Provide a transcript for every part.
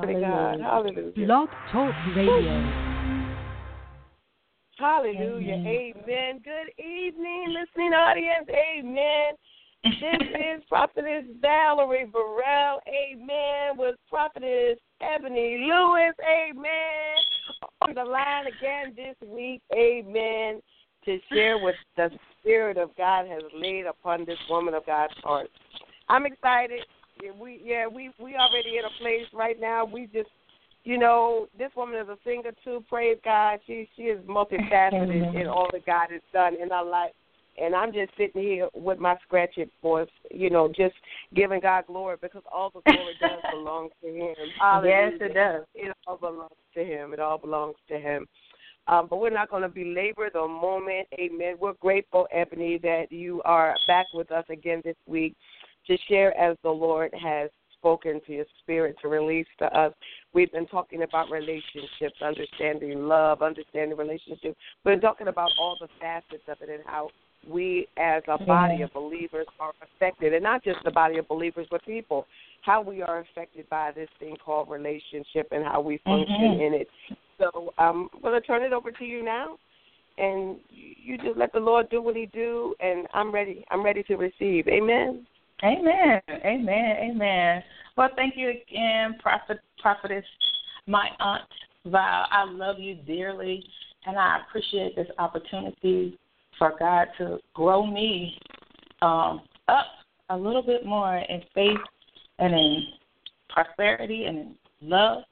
to God. Hallelujah. Hallelujah. Blog Talk Radio. Hallelujah. Amen. Amen. Good evening, listening audience. Amen. This is Prophetess Valerie Burrell. Amen. With Prophetess Ebony Lewis. Amen. On the line again this week. Amen. To share what the Spirit of God has laid upon this woman of God's heart. I'm excited. We already in a place right now. We just, this woman is a singer too. Praise God. She is multifaceted in all that God has done in our life. And I'm just sitting here with my scratchy voice, just giving God glory because all the glory does belong to Him. Hallelujah. Yes, it does. It all belongs to Him. It all belongs to Him. But we're not going to belabor the moment. Amen. We're grateful, Ebony, that you are back with us again this week to share as the Lord has spoken to your spirit to release to us. We've been talking about relationships, understanding love, understanding relationships. We've been talking about all the facets of it and how we as a body of believers are affected, and not just the body of believers, but people, how we are affected by this thing called relationship and how we function in it. So I'm going to turn it over to you now, and you just let the Lord do what He do, and I'm ready. I'm ready to receive. Amen. Amen. Amen. Amen. Well, thank you again, Prophetess, my Aunt Val. I love you dearly, and I appreciate this opportunity for God to grow me up a little bit more in faith and in prosperity and in love.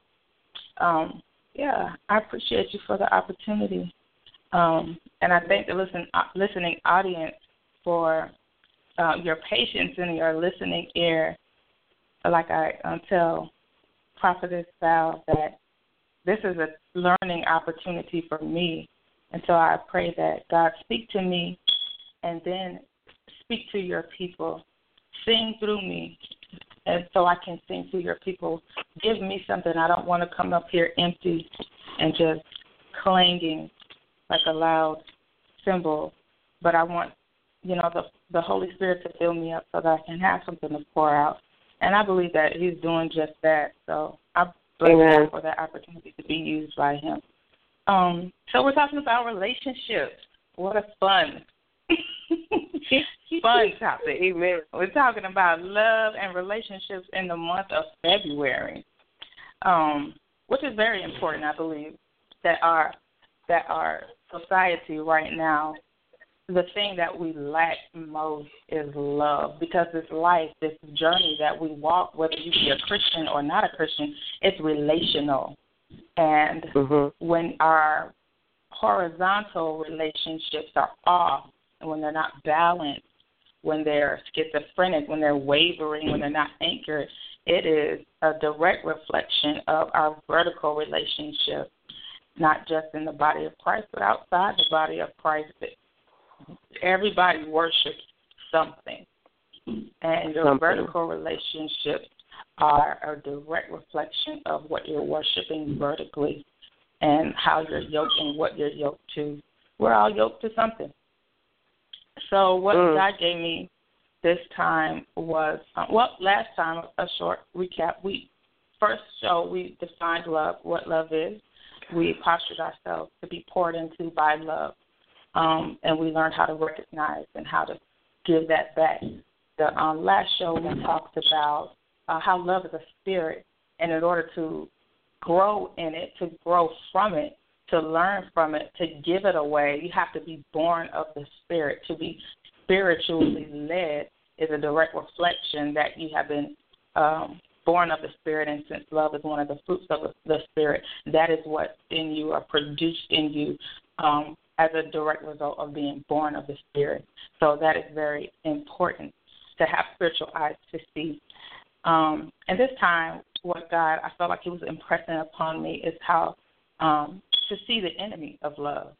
I appreciate you for the opportunity. And I thank the listening audience for your patience and your listening ear. Like I tell Prophetess Val that this is a learning opportunity for me. And so I pray that God speak to me and then speak to your people. Sing through me, and so I can sing through your people. Give me something. I don't want to come up here empty and just clanging like a loud cymbal, but I want, the Holy Spirit to fill me up so that I can have something to pour out. And I believe that He's doing just that. So I bless God for that opportunity to be used by Him. So we're talking about relationships. What a fun topic. Amen. We're talking about love and relationships in the month of February, which is very important, I believe, that our society right now, the thing that we lack most is love, because this life, this journey that we walk, whether you be a Christian or not a Christian, it's relational. And when our horizontal relationships are off, and when they're not balanced, when they're schizophrenic, when they're wavering, when they're not anchored, it is a direct reflection of our vertical relationship, not just in the body of Christ, but outside the body of Christ. Everybody worships something, and your vertical relationships are a direct reflection of what you're worshiping vertically and how you're yoked and what you're yoked to. We're all yoked to something. So what God gave me this time was, last time, a short recap. First show, we defined love, what love is. We postured ourselves to be poured into by love. And we learned how to recognize and how to give that back. The last show we talked about how love is a spirit, and in order to grow in it, to grow from it, to learn from it, to give it away, you have to be born of the Spirit. To be spiritually led is a direct reflection that you have been born of the Spirit, and since love is one of the fruits of the Spirit, that is what in you are produced in you as a direct result of being born of the Spirit. So that is very important to have spiritual eyes to see. And this time, what God, I felt like He was impressing upon me is how to see the enemy of love.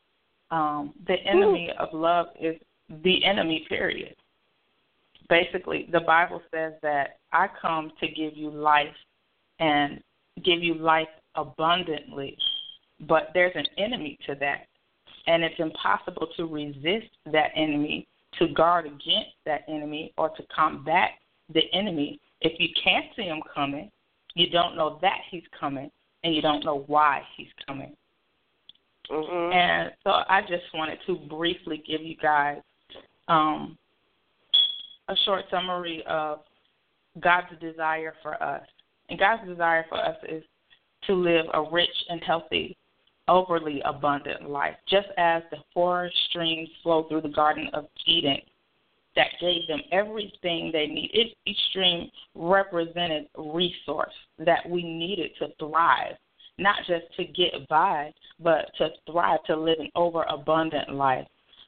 The enemy of love is the enemy, period. Basically, the Bible says that I come to give you life and give you life abundantly, but there's an enemy to that, and it's impossible to resist that enemy, to guard against that enemy, or to combat the enemy if you can't see him coming, You don't know that he's coming, and you don't know why he's coming. Mm-hmm. And so I just wanted to briefly give you guys a short summary of God's desire for us. And God's desire for us is to live a rich and healthy, overly abundant life, just as the 4 streams flow through the Garden of Eden that gave them everything they needed. Each stream represented a resource that we needed to thrive, not just to get by, but to thrive, to live an overabundant life.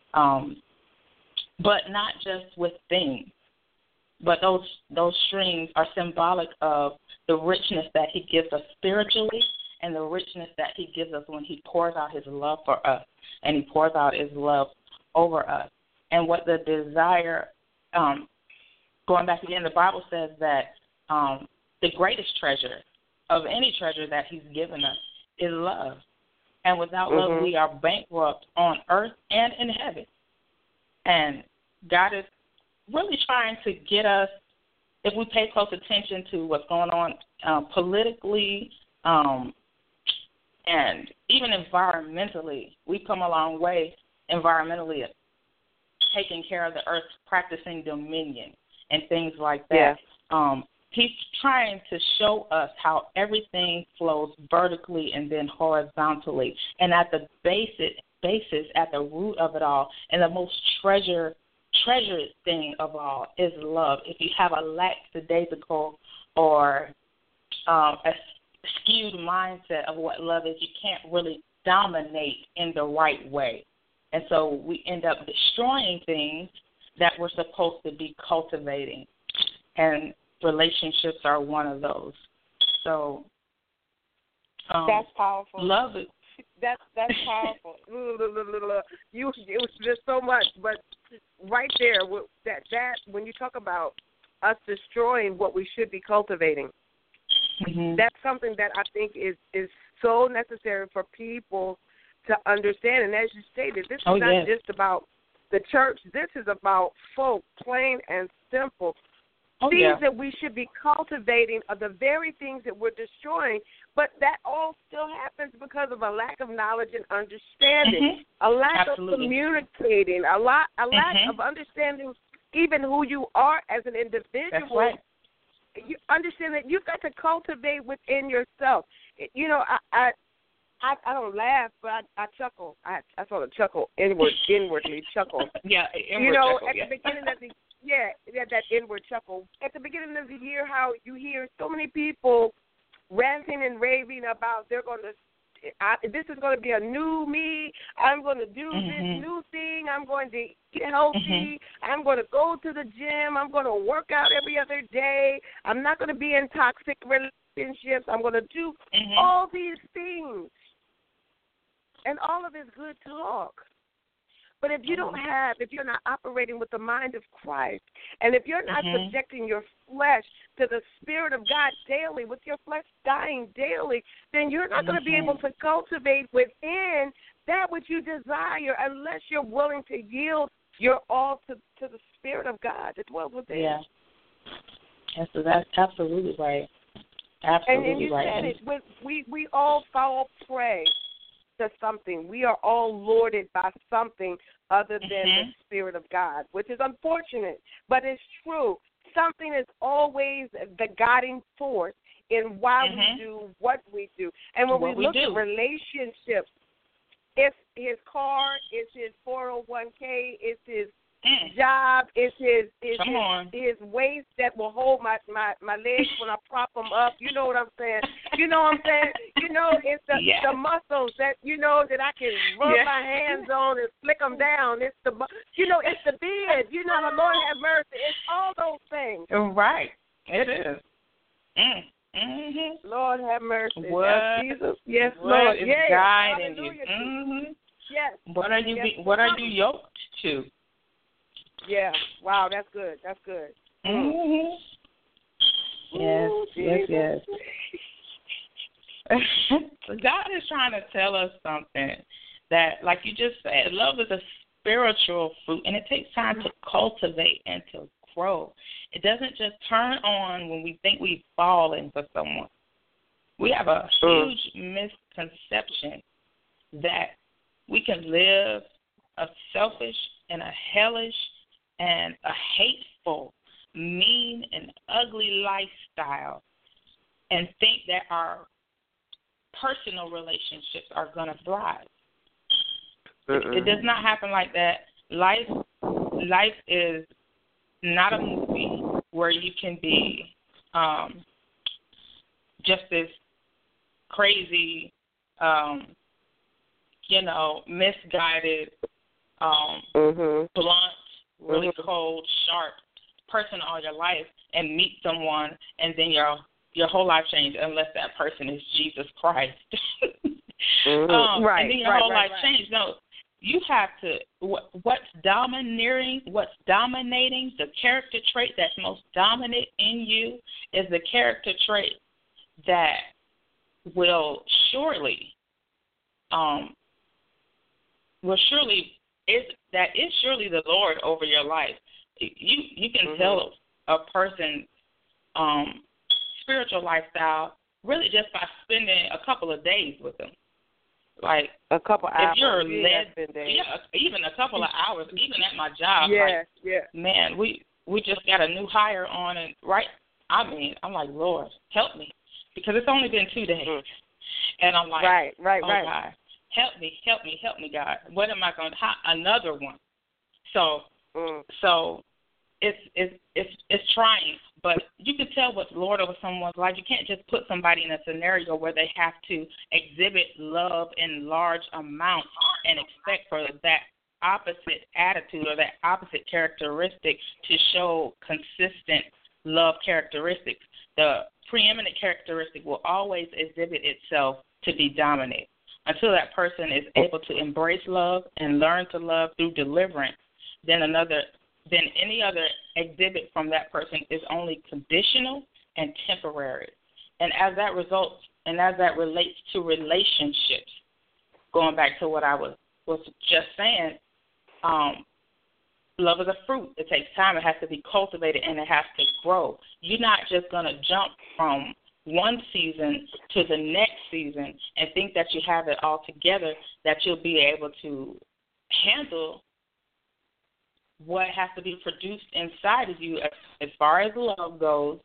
But not just with things, but those streams are symbolic of the richness that he gives us spiritually and the richness that he gives us when he pours out his love for us and he pours out his love over us. And what the desire, going back again, the Bible says that the greatest treasure of any treasure that he's given us is love. And without love, we are bankrupt on earth and in heaven. And God is really trying to get us, if we pay close attention to what's going on politically and even environmentally. We've come a long way environmentally, taking care of the earth, practicing dominion and things like that. Yeah. He's trying to show us how everything flows vertically and then horizontally. And at the basis, at the root of it all, and the most treasured thing of all is love. If you have a lackadaisical or a skewed mindset of what love is, you can't really dominate in the right way. And so we end up destroying things that we're supposed to be cultivating. And relationships are one of those. So that's powerful. Love it. That's powerful. You there's so much, but right there, that when you talk about us destroying what we should be cultivating, that's something that I think is so necessary for people to understand. And as you stated, this is not just about the church. This is about folk, plain and simple. Things that we should be cultivating are the very things that we're destroying, but that all still happens because of a lack of knowledge and understanding, a lack of communicating, a lack of understanding even who you are as an individual. That's right. You understand that you've got to cultivate within yourself. You know, I don't laugh, but I chuckle. I sort of chuckle inwardly chuckle. Inward you know, chuckle, at the beginning of the that inward chuckle. At the beginning of the year, how you hear so many people ranting and raving about this is going to be a new me. I'm going to do this new thing. I'm going to eat healthy. I'm going to go to the gym. I'm going to work out every other day. I'm not going to be in toxic relationships. I'm going to do all these things. And all of it's good talk. But if you're not operating with the mind of Christ, and if you're not subjecting your flesh to the Spirit of God daily, with your flesh dying daily, then you're not going to be able to cultivate within that which you desire unless you're willing to yield your all to the Spirit of God that dwells within. Yeah. And so that's absolutely right. Absolutely and you right. said it. We all fall prey to something. We are all lorded by something other than the Spirit of God, which is unfortunate, but it's true. Something is always the guiding force in why we do what we do. And when we look at relationships, it's his car, it's his 401k, it's his job, it's his waist that will hold my legs when I prop them up. You know what I'm saying? You know what I'm saying? You know, it's the muscles that, that I can rub my hands on and flick them down. It's the beard. You know, the Lord have mercy. It's all those things. Right. It is. Lord have mercy. What? Jesus. Yes, what Lord. Is yes. guiding you? Yes. What are you yoked to? Yeah. Wow, that's good. That's good. Yes, Ooh, yes. God is trying to tell us something that, like you just said, love is a spiritual fruit, and it takes time to cultivate and to grow. It doesn't just turn on when we think we've fallen for someone. We have a huge misconception that we can live a selfish and a hellish and a hateful, mean and ugly lifestyle and think that our personal relationships are going to thrive. It does not happen like that. Life is not a movie where you can be just this crazy, misguided, blunt, really cold, sharp person all your life and meet someone and then your whole life changes unless that person is Jesus Christ. Right. And then your whole life changes. No, you have to, what's dominating, the character trait that's most dominant in you is the character trait that will surely is surely the Lord over your life. You can tell a person's spiritual lifestyle really just by spending a couple of days with them. Like a couple hours. If you're led, even a couple of hours, even at my job. Man, we just got a new hire on, and I'm like, Lord, help me, because it's only been 2 days, and I'm like, God, help me, God. What am I going to? Another one. So it's trying, but you can tell what's Lord over someone's life. You can't just put somebody in a scenario where they have to exhibit love in large amounts and expect for that opposite attitude or that opposite characteristic to show consistent love characteristics. The preeminent characteristic will always exhibit itself to be dominant. Until that person is able to embrace love and learn to love through deliverance, then any other exhibit from that person is only conditional and temporary. And as that relates to relationships, going back to what I was just saying, love is a fruit. It takes time. It has to be cultivated, and it has to grow. You're not just going to jump from one season to the next season and think that you have it all together, that you'll be able to handle what has to be produced inside of you as far as love goes.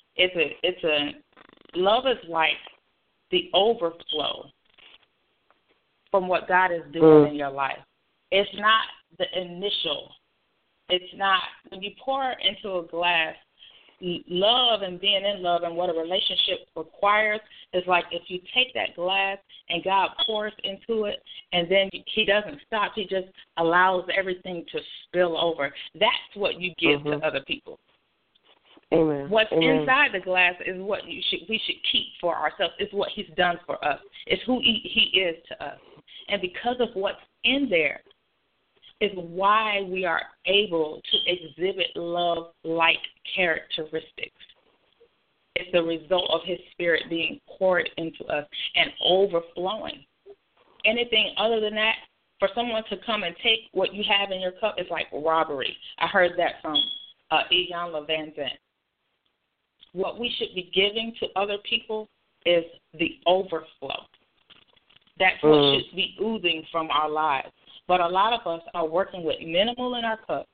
Love is like the overflow from what God is doing in your life. It's not the initial. It's not when you pour into a glass. Love and being in love and what a relationship requires is like if you take that glass and God pours into it and then he doesn't stop, he just allows everything to spill over. That's what you give to other people. Amen. What's inside the glass is what we should keep for ourselves. It's what he's done for us. It's who he is to us. And because of what's in there, is why we are able to exhibit love-like characteristics. It's the result of his spirit being poured into us and overflowing. Anything other than that, for someone to come and take what you have in your cup is like robbery. I heard that from Iyanla Vanzant. What we should be giving to other people is the overflow. That's what should be oozing from our lives. But a lot of us are working with minimal in our cup,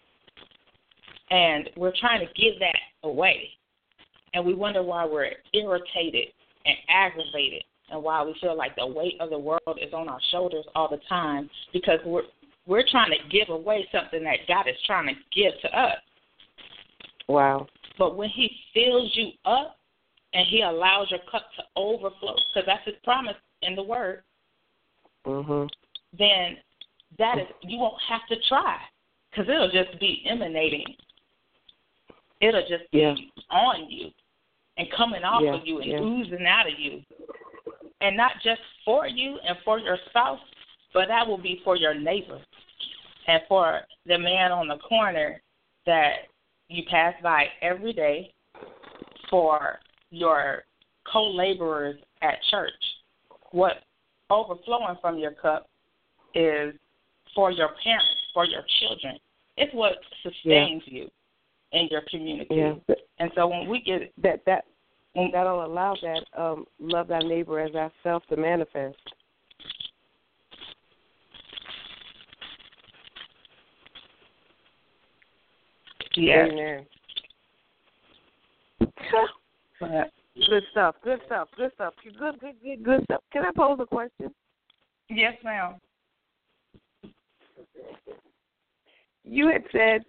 and we're trying to give that away. And we wonder why we're irritated and aggravated and why we feel like the weight of the world is on our shoulders all the time, because we're trying to give away something that God is trying to give to us. Wow. But when he fills you up and he allows your cup to overflow, because that's his promise in the word, then that is, you won't have to try, because it'll just be emanating. It'll just be on you and coming off of you and oozing out of you. And not just for you and for your spouse, but that will be for your neighbor and for the man on the corner that you pass by every day, for your co-laborers at church. What overflowing from your cup is for your parents, for your children. It's what sustains you. in your community. Yeah. And so when we get that'll allow that love thy neighbor as ourselves to manifest. Yes. Amen. But, Good stuff. Good stuff. Good stuff. Good stuff. Can I pose a question? yes, ma'am. You had said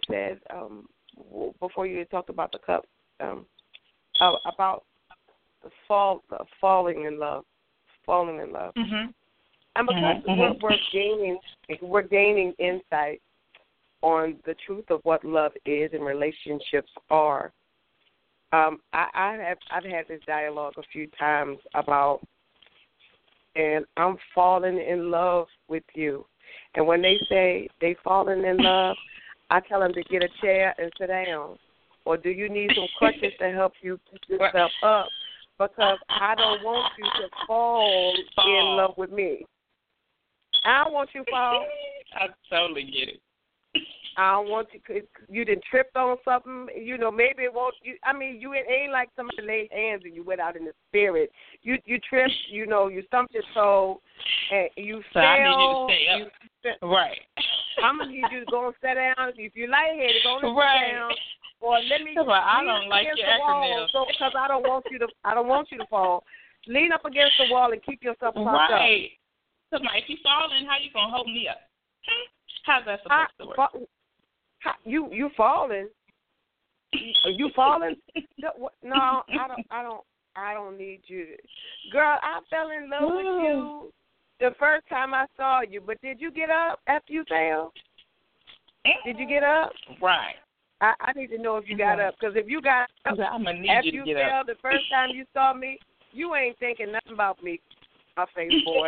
before you had talked about the cup about the falling in love. Mm-hmm. And because we're gaining insight on the truth of what love is and relationships are. I've had this dialogue a few times about, and I'm falling in love with you. And when they say they falling in love, I tell them to get a chair and sit down. Or do you need some crutches to help you pick yourself up? Because I don't want you to fall in love with me. I don't want you to fall. I totally get it. I don't want you done tripped on something. You know, maybe it won't. It ain't like somebody laid hands and you went out in the spirit. You tripped. You know, you stumped your toe and you fell. I need you to stay up. Right. I'm gonna need you to go and sit down. If you're lightheaded, go and sit down. Or let me. I don't like your acronym. Because I don't want you to fall. Lean up against the wall and keep yourself propped up. Right. Because if you falling, how you gonna hold me up? How's that supposed to work? You falling? You falling? No, I don't need you. Girl, I fell in love with you the first time I saw you. But did you get up after you fell? Did you get up? Right. I need to know if you got up, because if you got up after you fell the first time you saw me, you ain't thinking nothing about me, my face boy.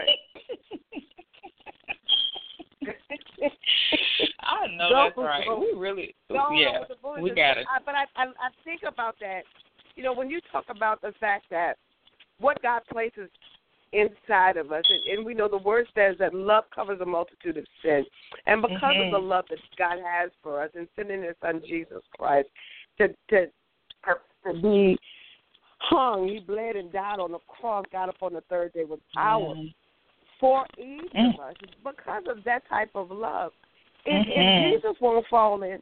I know that's right. We really, we got it. But I think about that. You know, when you talk about the fact that what God places inside of us, and we know the word says that love covers a multitude of sin, and because of the love that God has for us in sending His Son Jesus Christ to be hung, He bled and died on the cross, got up on the third day with power. For each of us, because of that type of love. If Jesus won't fall in,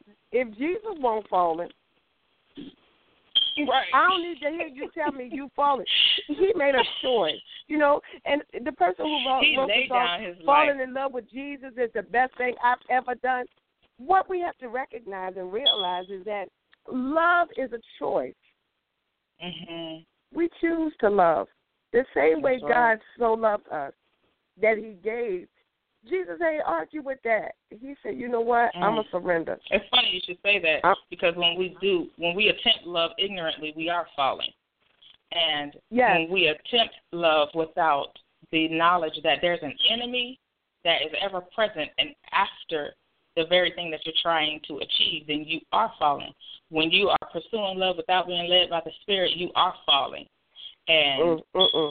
right. I don't need to hear you tell me you falling. He made a choice, you know. And the person who wrote the song, "Falling in Love with Jesus" is the best thing I've ever done. What we have to recognize and realize is that love is a choice. We choose to love the same way God so loved us, that He gave. Jesus ain't argue with that. He said, you know what, I'm going to surrender. It's funny you should say that, because when we attempt love ignorantly, we are falling. And when we attempt love without the knowledge that there's an enemy that is ever present and after the very thing that you're trying to achieve, then you are falling. When you are pursuing love without being led by the Spirit, you are falling. And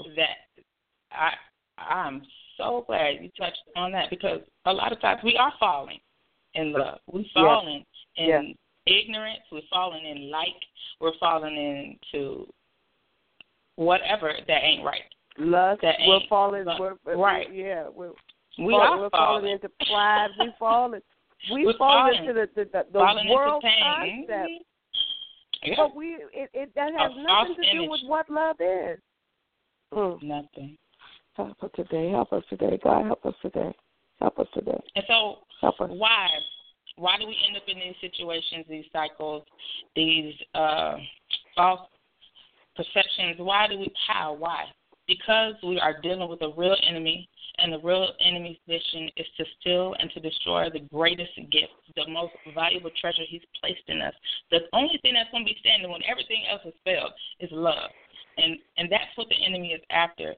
I'm so glad you touched on that, because a lot of times we are falling in love. We're falling in ignorance. We're falling in we're falling into whatever that ain't right. Lust. We're falling. Right. We're falling into pride. We're falling into the world concept. But that has nothing to do with what love is. Nothing. Help us today. God, help us today. And so, why do we end up in these situations, these cycles, these false perceptions? Why? Because we are dealing with a real enemy, and the real enemy's mission is to steal and to destroy the greatest gift, the most valuable treasure He's placed in us. The only thing that's going to be standing when everything else has failed is love. And that's what the enemy is after.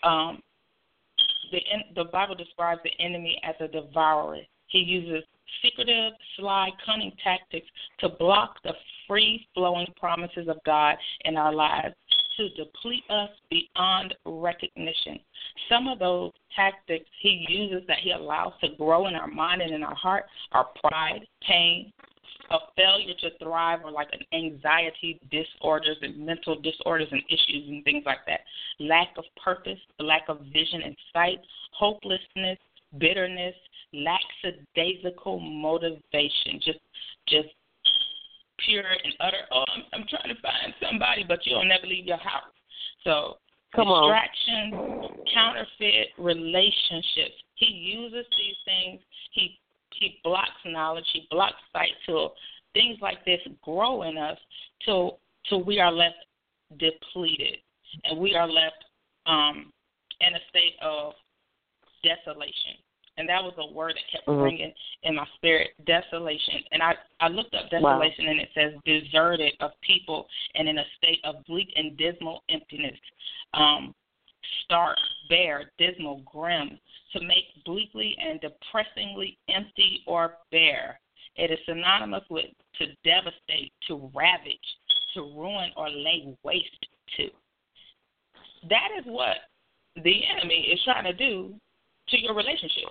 The Bible describes the enemy as a devourer. He uses secretive, sly, cunning tactics to block the free-flowing promises of God in our lives, to deplete us beyond recognition. Some of those tactics He uses that He allows to grow in our mind and in our heart are pride, pain, a failure to thrive, or like an anxiety disorders and mental disorders and issues and things like that. Lack of purpose, lack of vision and sight, hopelessness, bitterness, lackadaisical motivation, just pure and utter, I'm trying to find somebody, but you'll never leave your house. So distraction, counterfeit relationships. He uses these things. He blocks knowledge. He blocks sight till things like this grow in us till we are left depleted, and we are left in a state of desolation. And that was a word that kept ringing in my spirit, desolation. And I looked up desolation, and it says deserted of people and in a state of bleak and dismal emptiness. Stark, bare, dismal, grim, to make bleakly and depressingly empty or bare. It is synonymous with to devastate, to ravage, to ruin, or lay waste to. That is what the enemy is trying to do to your relationship.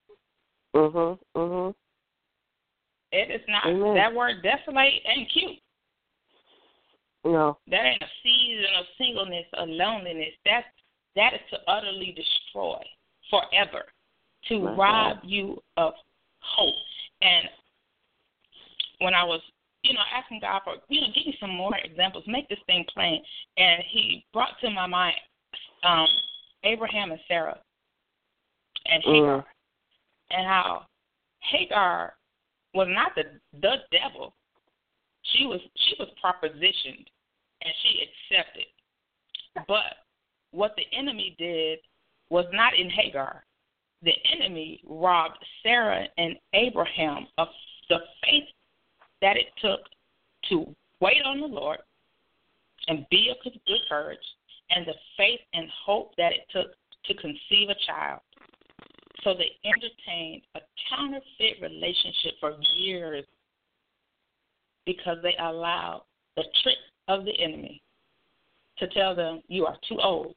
It is not. Amen. That word desolate ain't cute. No. That ain't a season of singleness or loneliness. That is to utterly destroy forever, to rob you of hope. And when I was, asking God for, give me some more examples, make this thing plain, and he brought to my mind Abraham and Sarah and Hagar, and how Hagar was not the devil. She was propositioned, and she accepted. But what the enemy did was not in Hagar. The enemy robbed Sarah and Abraham of the faith that it took to wait on the Lord and be of good courage, and the faith and hope that it took to conceive a child. So they entertained a counterfeit relationship for years because they allowed the trick of the enemy to tell them you are too old,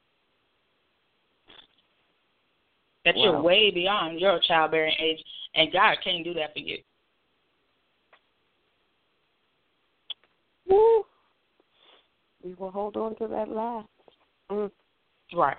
that you're way beyond your childbearing age, and God can't do that for you. Woo. We will hold on to that lie. Right.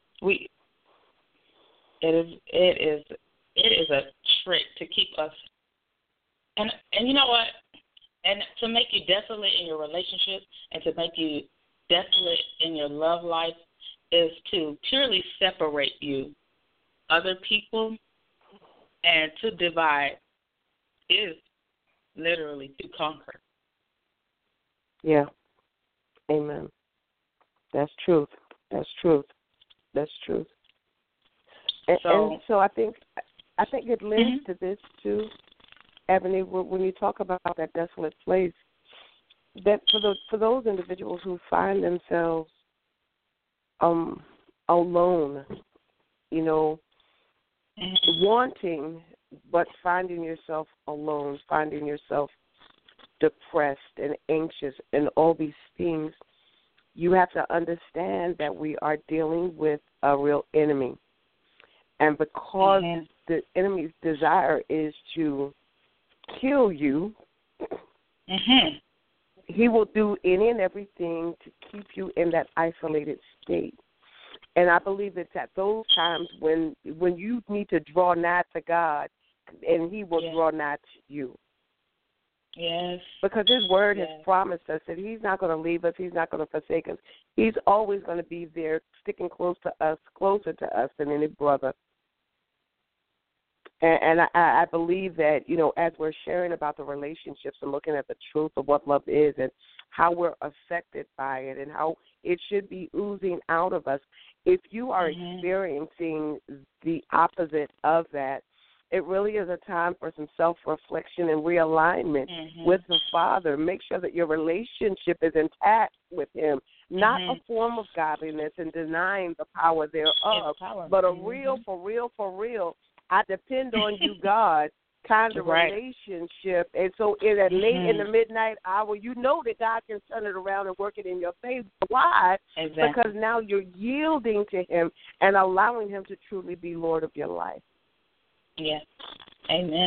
It is a trick to keep us, and you know what? And to make you desolate in your relationship and to make you desolate in your love life is to purely separate you, other people, and to divide is literally to conquer. Yeah. Amen. That's truth. That's truth. That's truth. And so I think it links to this too, Ebony, when you talk about that desolate place, that for those individuals who find themselves alone, wanting but finding yourself alone, finding yourself depressed and anxious and all these things, you have to understand that we are dealing with a real enemy. And because the enemy's desire is to kill you, he will do any and everything to keep you in that isolated state. And I believe it's at those times when you need to draw nigh to God, and he will draw nigh to you. Yes. Because his word has promised us that he's not going to leave us, he's not going to forsake us. He's always going to be there, sticking closer to us than any brother. And I believe that, as we're sharing about the relationships and looking at the truth of what love is and how we're affected by it and how it should be oozing out of us, if you are experiencing the opposite of that, it really is a time for some self-reflection and realignment with the Father. Make sure that your relationship is intact with him, not a form of godliness and denying the power thereof, but a real, for real, I depend on you, God, kind of relationship. And so late in the midnight hour, you know that God can turn it around and work it in your favor. Why? Exactly. Because now you're yielding to him and allowing him to truly be Lord of your life. Yes. Amen.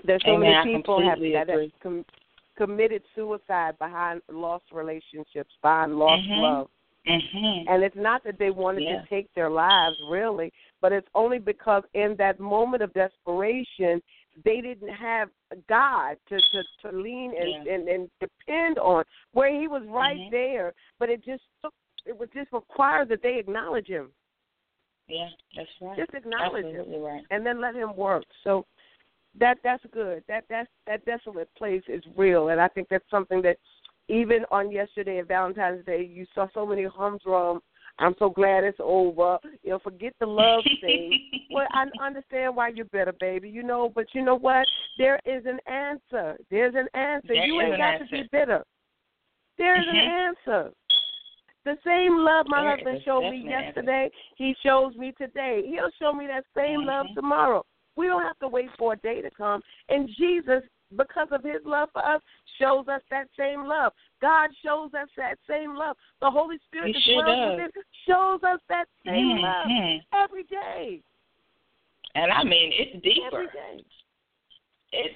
There's so Amen. many people have agree. committed suicide behind lost relationships, behind lost love. Mm-hmm. And it's not that they wanted to take their lives, really, but it's only because in that moment of desperation, they didn't have God to lean and depend on, where he was right there, but it would just require that they acknowledge him. Yeah, that's right. Just acknowledge Absolutely him, right. and then let him work. So that's good. That desolate place is real, and I think that's something that even on yesterday at Valentine's Day, you saw so many humdrum. I'm so glad it's over. Forget the love thing. Well, I understand why you're bitter, baby. But you know what? There is an answer. There's an answer. You ain't got to be bitter. There's an answer. The same love my husband showed me yesterday, he shows me today. He'll show me that same love tomorrow. We don't have to wait for a day to come. And Jesus, because of his love for us, shows us that same love. God shows us that same love. The Holy Spirit that dwells within shows us that same love every day. And I mean, it's deeper. Every day. It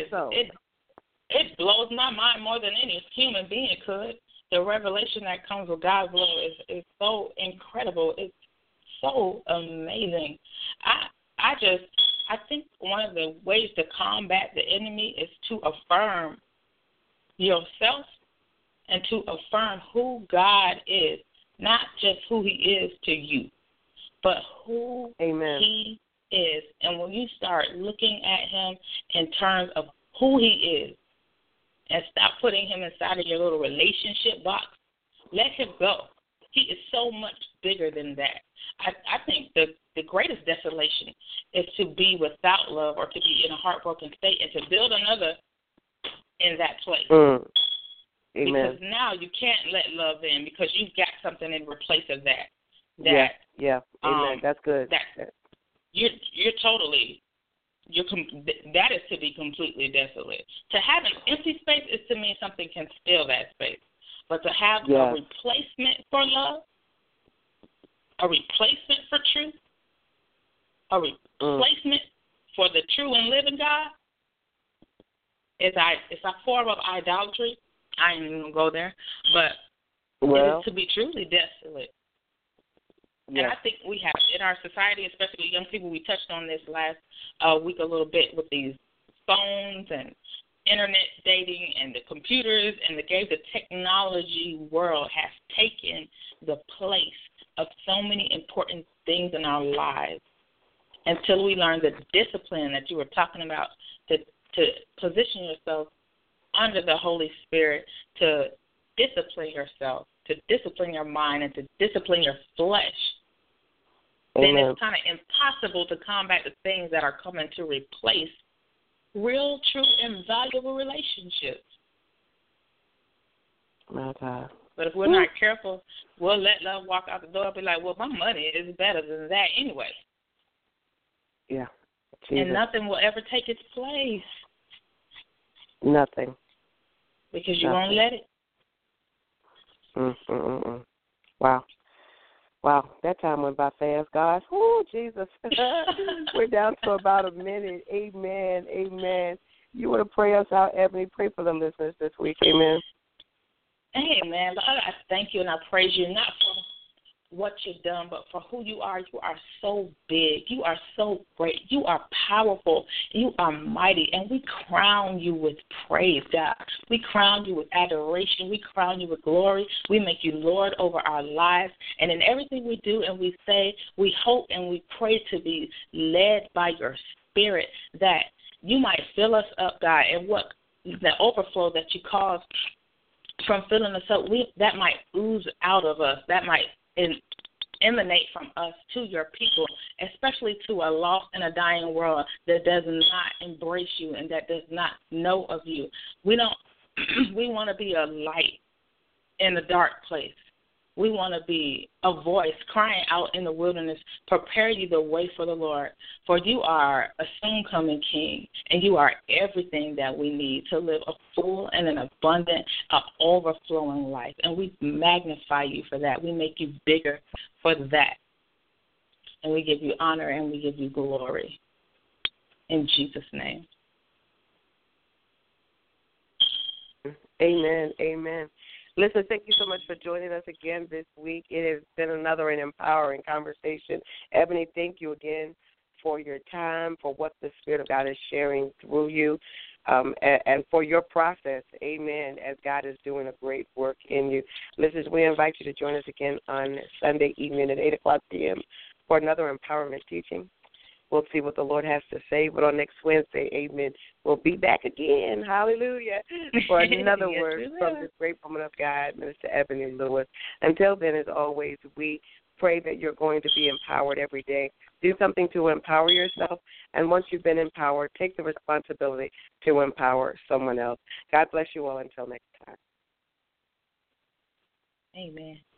blows my mind more than any human being could. The revelation that comes with God's love is so incredible. It's so amazing. I think one of the ways to combat the enemy is to affirm yourself and to affirm who God is, not just who he is to you, but who he is. And when you start looking at him in terms of who he is and stop putting him inside of your little relationship box, let him go. He is so much bigger than that. I think the greatest desolation is to be without love or to be in a heartbroken state and to build another in that place. Amen. Because now you can't let love in because you've got something in replace of that. Amen. That's good. You're totally. That is to be completely desolate. To have an empty space is to mean something can fill that space. But to have a replacement for love, a replacement for truth, a replacement for the true and living God, it's a form of idolatry. I ain't even going to go there. But it is to be truly desolate. And I think we have, in our society, especially young people, we touched on this last week a little bit with these phones and internet dating and the computers and the games. The technology world has taken the place of so many important things in our lives until we learn the discipline that you were talking about to position yourself under the Holy Spirit, to discipline yourself, to discipline your mind, and to discipline your flesh. Then it's kind of impossible to combat the things that are coming to replace real, true, and valuable relationships. My God. But if we're not careful, we'll let love walk out the door and be like, well, my money is better than that anyway. Yeah. Jesus. And nothing will ever take its place. Nothing. Because you won't let it. Wow, that time went by fast, guys. Oh, Jesus. We're down to about a minute. Amen. You want to pray us out, Ebony? Pray for the listeners this week. Amen. Amen. Lord, I thank you and I praise you, not for what you've done, but for who you are. You are so big. You are so great. You are powerful. You are mighty. And we crown you with praise, God. We crown you with adoration. We crown you with glory. We make you Lord over our lives. And in everything we do and we say, we hope and we pray to be led by your Spirit, that you might fill us up, God, and what the overflow that you cause from filling us up, that might ooze out of us. That might emanate from us to your people, especially to a lost and a dying world that does not embrace you and that does not know of you. We want to be a light in the dark place. We want to be a voice crying out in the wilderness, prepare you the way for the Lord. For you are a soon-coming King, and you are everything that we need to live a full and an abundant, overflowing life. And we magnify you for that. We make you bigger for that. And we give you honor and we give you glory. In Jesus' name, Amen. Amen. Listen, thank you so much for joining us again this week. It has been another an empowering conversation. Ebony, thank you again for your time, for what the Spirit of God is sharing through you, and for your process. Amen. As God is doing a great work in you. Listeners, we invite you to join us again on Sunday evening at 8 o'clock p.m. for another empowerment teaching. We'll see what the Lord has to say. But on next Wednesday, amen, we'll be back again, hallelujah, for another Yes, word from this great woman of God, Minister Ebony Lewis. Until then, as always, we pray that you're going to be empowered every day. Do something to empower yourself. And once you've been empowered, take the responsibility to empower someone else. God bless you all until next time. Amen.